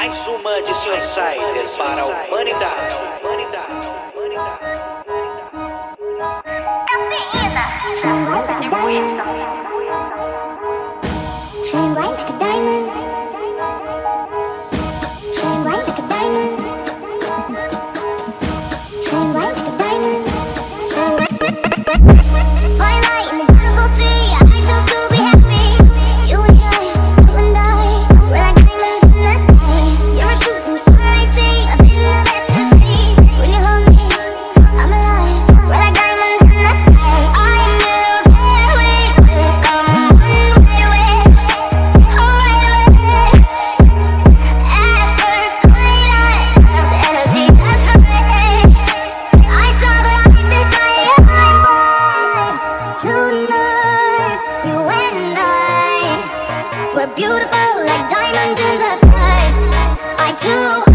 Mais uma de Sr. Sider para a humanidade. Cafeína. Tipo isso. Shine bright like a diamond. Shine bright like a diamond. Shine bright like a diamond. Shine bright. Fly light in the beautiful sea. I chose to be happy. You and I, we're like diamonds in the sky. You're a shooting star I see, a vision of ecstasy. When you hold me, I'm alive. We're like diamonds in the sky. I knew that we could come right away, oh right away. At first sight, I felt the energy that's the way. I saw the light that tonight, you and I, we're beautiful like diamonds in the sky. I too